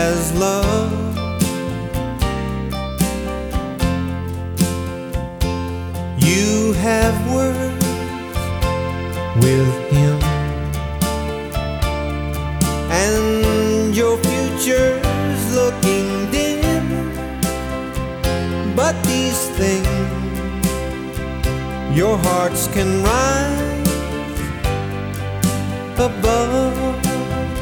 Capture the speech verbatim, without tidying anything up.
as love. You have words with him, and your future's looking dim. But these things your hearts can rise above.